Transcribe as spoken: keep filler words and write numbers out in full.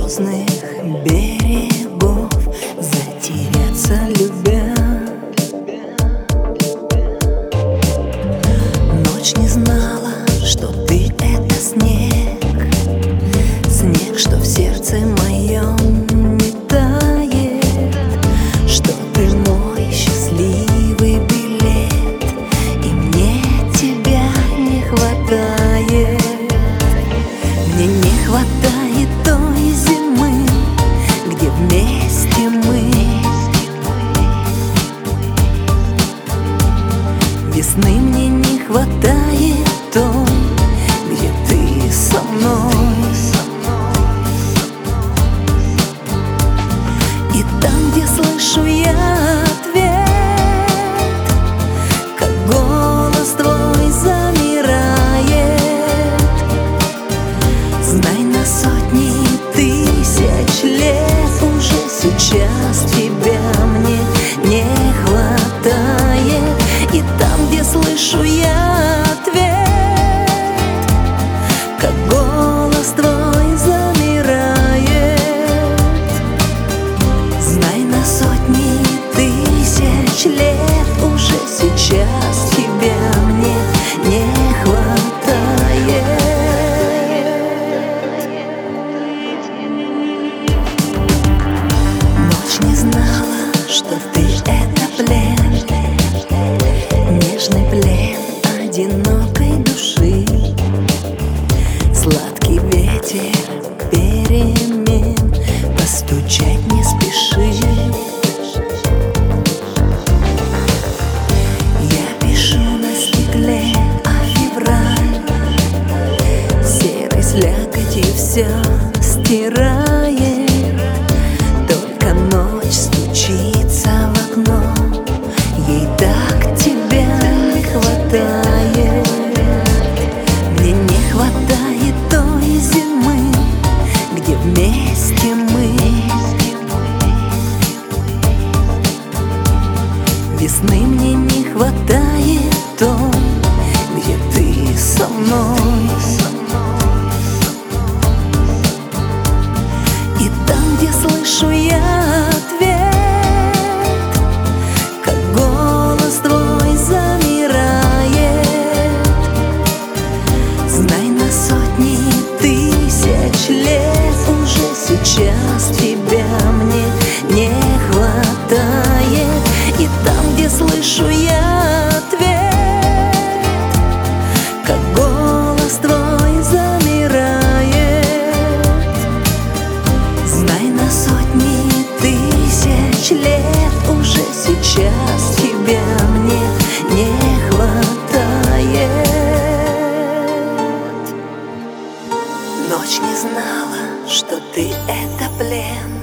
звездных берегов, затеряться любя. Ночь не знала, что ты — это снег, снег, что в сердце моем не тает, что ты мой счастливый билет, и мне тебя не хватает. Мне не хватает той зимы, где вместе мы. Весны мне не хватает той, где ты со мной. И там, где слышу я ответ, как голос твой замирает, знай, на сотни тысяч лет уже сейчас тебя мне не хватает. И там, где слышу я ответ, как голос твой замирает, знай, на сотни тысяч лет уже сейчас тебя мне не хватает. Ночь не знала, что ты — это плен, нежный плен одинокой души, сладкий ветер перемен, постучать не спеши. Я пишу на стекле о февраль, серой слякоти все стирает, только ночь стучится в окно, ей так тебя не хватает. Мне не хватает той зимы, где вместе мы. Весны мне не хватает той, где ты со мной. И там, где слышу я ответ, как голос твой замирает, знай, на сотни тысяч лет уже сейчас тебя мне не хватает. И там, где слышу я ответ, как голос твой замирает, знай, на сотни тысяч лет уже сейчас тебя мне не хватает. Ночь не знала, что ты — это плен,